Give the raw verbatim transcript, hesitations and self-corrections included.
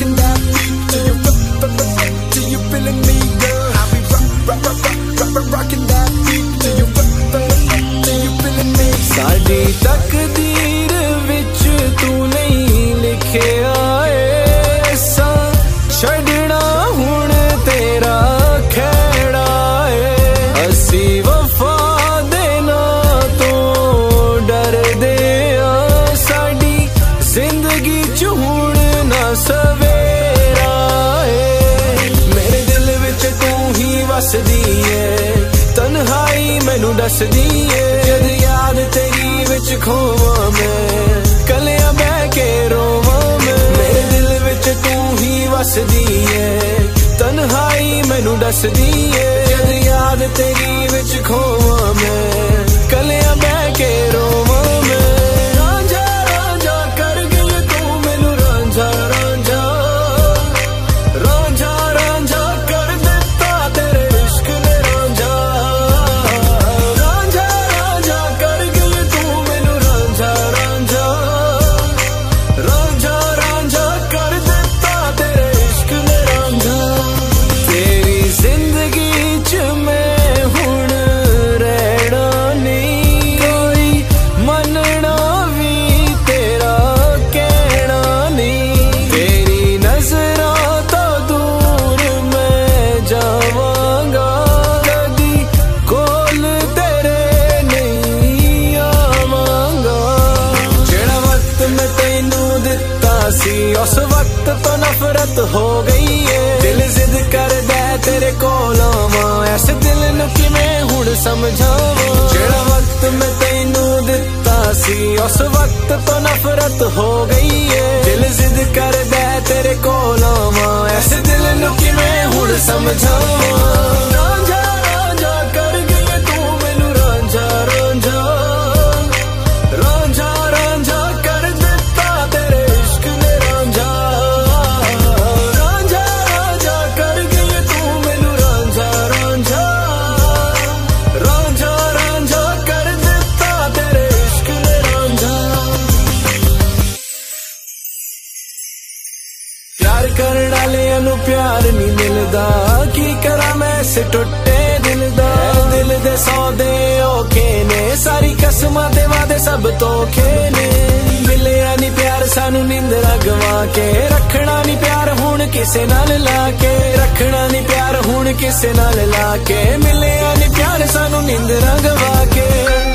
rocking that beat till you till you feeling me, girl. I'll be rock, rock, rock, rock, rock, rocking that beat till you till you feeling me. साडी तकदीर विच तू नहीं लिखिया ऐसा छड़ना हुण तेरा खेड़ा है। असी वफा देना तो डर दे साडी जिंदगी च हुण ना सवेरा है। मेरे दिल विच तू ही वसदी है, तन्हाई मैनू दसदी है। जद याद तेरी विच खोवां मैं, कलियां बह के रोवां मैं। मेरे दिल विच तू ही वसदी है, तन्हाई मैनू दसदी है। जद याद तेरी विच खोवां मैं, कलियां बह के रोवां मैं। रांझा रांझा कर गई तू मैनू, रांझा रांझा रांझा रांझा कर दिता तेरे इश्क ने रांझा। रांझा रांझा कर गई तू मैनू, रांझा रांझा रांझा रांझा कर दिता तेरे इश्क ने रांझा। तेरी जिंदगी च मैं हुण रहना नहीं, कोई मनना भी तेरा कहना नहीं। तेरी नजरां तो दूर मैं जावांगा, कदी कोल तेरे नहीं आवांगा। जेड़ा वक्त मैं तैनू दिता सी, उस वक्त तो नफरत हो गई है। दिल जिद करदा तेरे कोल आवां, ऐसे दिल नू किवें हुण समझावां। जेड़ा वक्त मैं तैनू दिता सी, उस वक्त तो नफरत हो गई है। दिल जिद करदा तेरे कोल आवां, ऐसे दिल नू किवें हुण समझावां। रांझा रांझा कर गई तू मैनू, रांझा रांझा रांझा रांझा कर दिता तेरे इश्क ने रांझा। रांझा रांझा कर गई तू मैनू, रांझा रांझा रांझा रांझा कर दिता तेरे इश्क ने रांझा। प्यार करने वालियां नू प्यार नहीं मिलदा, की करा मैं इस टुटे दिल दा। दिल दे सौदे औखे ने, सारी कसमां ते वादे सब धोखे ने। मिलिया नहीं प्यार सानू नींदरा गवा के, रखना नहीं प्यार हुण किसे नाल लाके। रखना नहीं प्यार हुण किसे नाल लाके, मिलिया नहीं प्यार सानू नींदरा गवा के।